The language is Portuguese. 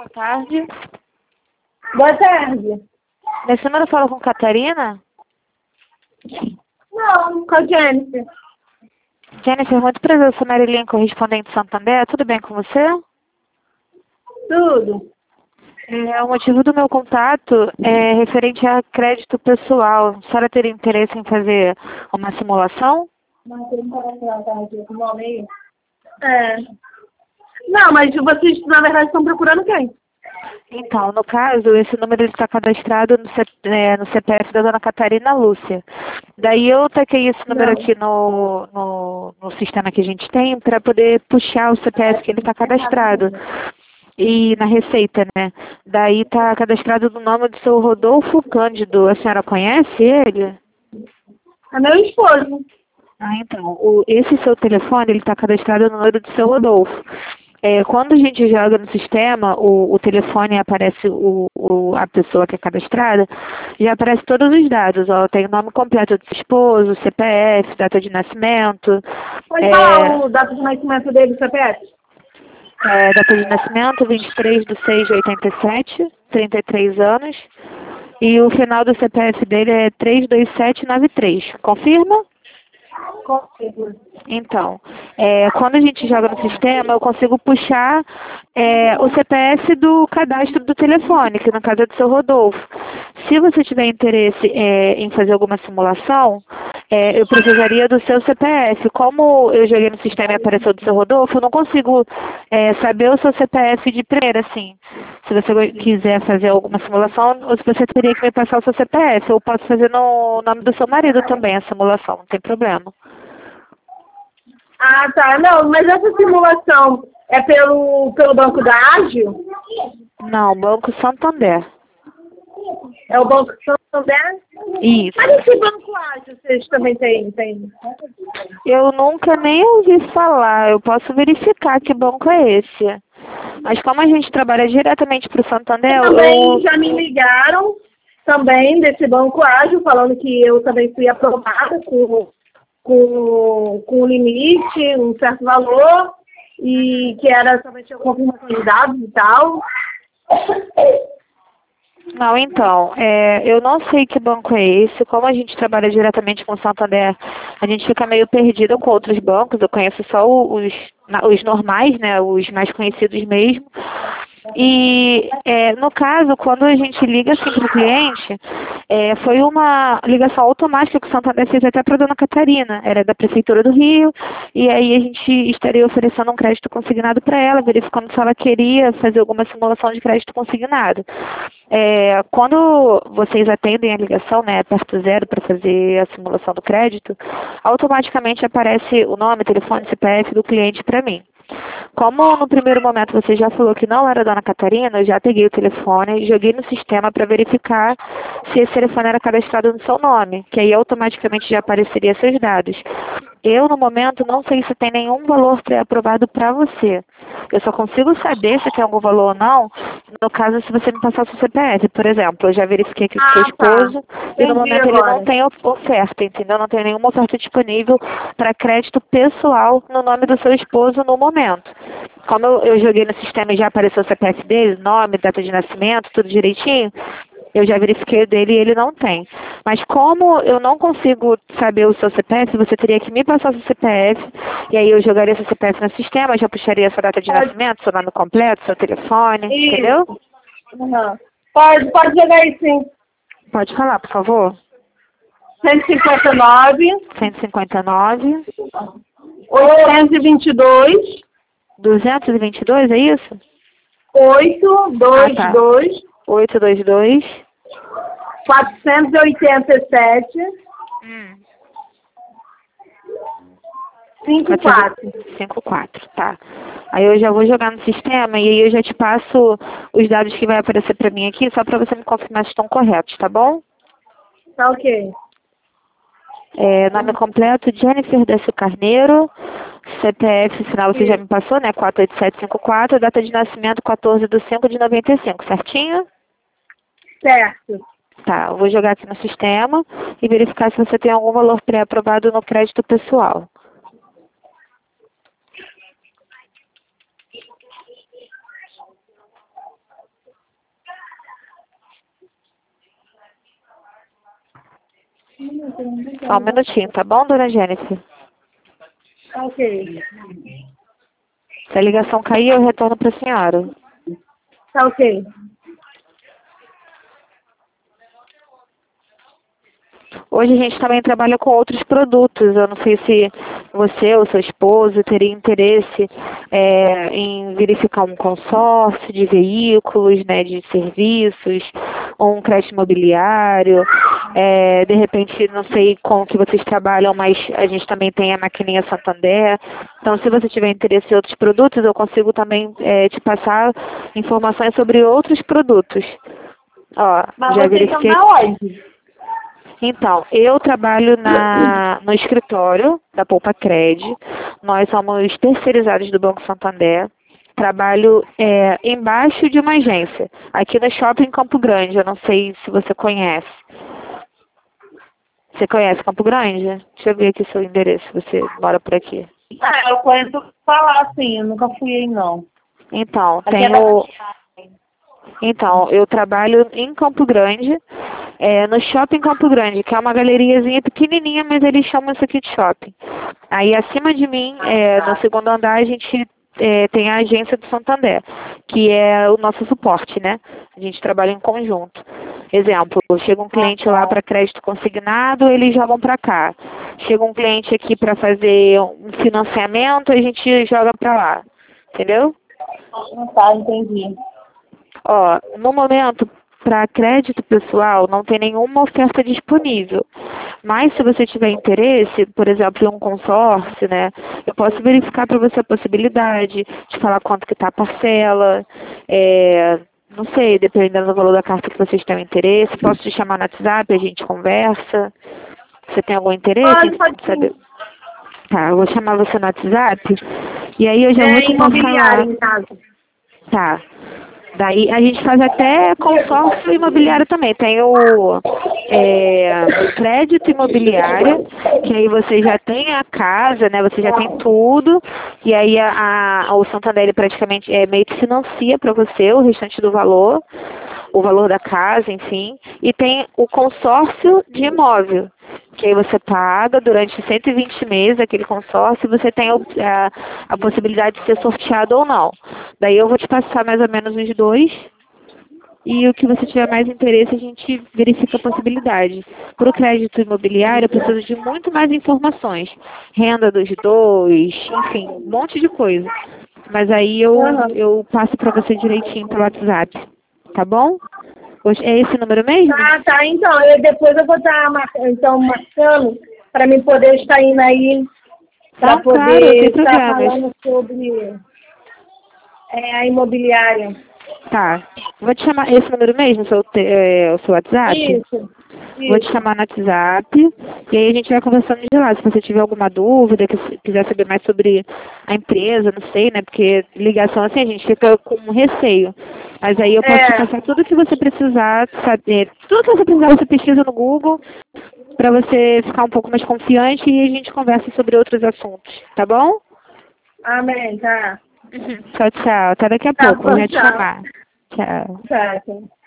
Boa tarde. Boa tarde. Nesse número eu falo com Catarina? Não, com a Jennifer. Jennifer, muito prazer, eu sou Marilyn, correspondente de Santander. Tudo bem com você? Tudo. O motivo do meu contato é referente a crédito pessoal. A senhora teria interesse em fazer uma simulação? É. Não, mas vocês, na verdade, estão procurando quem? Então, no caso, esse número está cadastrado no CPF da dona Catarina Lúcia. Daí eu taquei esse número aqui no sistema que a gente tem para poder puxar o CPF que ele está cadastrado. E na receita, né? Daí está cadastrado no nome do seu Rodolfo Cândido. A senhora conhece ele? É meu esposo. Ah, então, esse seu telefone, ele está cadastrado no número do seu Rodolfo. Quando a gente joga no sistema, o telefone aparece a pessoa que é cadastrada, já aparece todos os dados, ó, tem o nome completo do seu esposo, CPF, data de nascimento. Pode falar o data de nascimento dele, CPF? Data de nascimento, 23/6/87, 33 anos. E o final do CPF dele é 32793. Confirma? Confirma. Então, quando a gente joga no sistema, eu consigo puxar o CPF do cadastro do telefone, que no caso é do seu Rodolfo. Se você tiver interesse em fazer alguma simulação, eu precisaria do seu CPF. Como eu joguei no sistema e apareceu do seu Rodolfo, eu não consigo saber o seu CPF de primeira, assim. Se você quiser fazer alguma simulação, você teria que me passar o seu CPF. Eu posso fazer no nome do seu marido também a simulação, não tem problema. Ah, tá. Não, mas essa simulação é pelo Banco da Ágil? Não, Banco Santander. É o Banco Santander? Isso. Mas esse Banco Ágil vocês também têm? Eu nunca nem ouvi falar. Eu posso verificar que banco é esse. Mas como a gente trabalha diretamente para o Santander, Também já me ligaram também desse Banco Ágil, falando que eu também fui aprovada com um limite, um certo valor, e que era somente a confirmação de dados e tal. Não, então, eu não sei que banco é esse. Como a gente trabalha diretamente com o Santander, a gente fica meio perdido com outros bancos. Eu conheço só os normais, né, os mais conhecidos mesmo. E, no caso, quando a gente liga assim para o cliente, foi uma ligação automática que o Santander fez até para a dona Catarina. Era da Prefeitura do Rio, e aí a gente estaria oferecendo um crédito consignado para ela, verificando se ela queria fazer alguma simulação de crédito consignado. Quando vocês atendem a ligação, né, aperta 0 para fazer a simulação do crédito, automaticamente aparece o nome, telefone, CPF do cliente para mim. Como no primeiro momento você já falou que não era a dona Catarina, eu já peguei o telefone e joguei no sistema para verificar se esse telefone era cadastrado no seu nome, que aí automaticamente já apareceria seus dados. Eu, no momento, não sei se tem nenhum valor pré-aprovado para você. Eu só consigo saber se tem algum valor ou não, no caso, se você me passar o seu CPF. Por exemplo, eu já verifiquei aqui com o seu esposo e no momento ele não tem oferta, entendeu? Não tem nenhuma oferta disponível para crédito pessoal no nome do seu esposo no momento. Como eu joguei no sistema e já apareceu o CPF dele, nome, data de nascimento, tudo direitinho, eu já verifiquei o dele e ele não tem. Mas como eu não consigo saber o seu CPF, você teria que me passar o seu CPF, e aí eu jogaria seu CPF no sistema, já puxaria sua data de nascimento, seu nome completo, seu telefone, entendeu? Uhum. Pode jogar aí sim. Pode falar, por favor. 159, 159, 822, 222, é isso? 822, 822, 487, 54. 54, tá. Aí eu já vou jogar no sistema e aí eu já te passo os dados que vai aparecer pra mim aqui, só pra você me confirmar se estão corretos, tá bom? Tá ok. Nome completo, Jennifer Décio Carneiro, CPF final você já me passou, né? 48754, data de nascimento 14/5/95, certinho? Certo. Tá, eu vou jogar aqui no sistema e verificar se você tem algum valor pré-aprovado no crédito pessoal. Só um minutinho, tá bom, dona Jennifer? Ok. Se a ligação cair, eu retorno para a senhora. Tá ok. Hoje a gente também trabalha com outros produtos. Eu não sei se você ou seu esposo teria interesse em verificar um consórcio de veículos, né, de serviços, ou um crédito imobiliário. De repente, não sei com que vocês trabalham, mas a gente também tem a maquininha Santander. Então, se você tiver interesse em outros produtos, eu consigo também te passar informações sobre outros produtos. Ó, Mas já vocês estão verifiquei. na onde? Então, eu trabalho no escritório da Poupa Cred. Nós somos terceirizados do Banco Santander. Trabalho embaixo de uma agência, aqui no Shopping Campo Grande. Eu não sei se você conhece. Você conhece Campo Grande? Deixa eu ver aqui seu endereço, você mora por aqui. Eu conheço falar, sim. Eu nunca fui aí, não. Então, Aqui é da... Então, eu trabalho em Campo Grande, no Shopping Campo Grande, que é uma galeriazinha pequenininha, mas eles chamam isso aqui de shopping. Aí, acima de mim, no segundo andar, a gente tem a agência do Santander, que é o nosso suporte, né? A gente trabalha em conjunto. Exemplo, chega um cliente lá para crédito consignado, eles jogam para cá. Chega um cliente aqui para fazer um financiamento, a gente joga para lá. Entendeu? Tá, entendi. Ó, no momento, para crédito pessoal, não tem nenhuma oferta disponível. Mas se você tiver interesse, por exemplo, em um consórcio, né, eu posso verificar para você a possibilidade de falar quanto que está a parcela, não sei, dependendo do valor da carta que vocês tenham interesse. Posso te chamar no WhatsApp, a gente conversa. Você tem algum interesse? Pode sim. Tá, eu vou chamar você no WhatsApp e aí eu já vou te passar lá. Imobiliário, em casa. Tá. Daí a gente faz até consórcio imobiliário também. Tem o crédito imobiliário, que aí você já tem a casa, né? Você já tem tudo. E aí o Santander ele praticamente meio que financia para você o restante do valor, o valor da casa, enfim. E tem o consórcio de imóvel, que aí você paga durante 120 meses aquele consórcio e você tem a possibilidade de ser sorteado ou não. Daí eu vou te passar mais ou menos os dois e o que você tiver mais interesse a gente verifica a possibilidade. Para o crédito imobiliário eu preciso de muito mais informações. Renda dos dois, enfim, um monte de coisa. Mas aí eu passo para você direitinho pelo WhatsApp, tá bom? É esse número mesmo? Tá. Então, depois eu vou estar marcando para mim poder estar indo aí para poder claro, estar falando sobre a imobiliária. Tá. Vou te chamar esse número mesmo, o seu WhatsApp? Isso. Vou te chamar no WhatsApp e aí a gente vai conversando de lá. Se você tiver alguma dúvida, quiser saber mais sobre a empresa, não sei, né? Porque ligação assim a gente fica com receio. Mas aí eu posso te passar tudo que você precisar saber. Tudo que você precisar, você pesquisa no Google para você ficar um pouco mais confiante e a gente conversa sobre outros assuntos, tá bom? Amém, tá. Tchau, tchau. Até daqui a pouco. Bom, Eu vou te tchau. chamar. Tchau. Tá.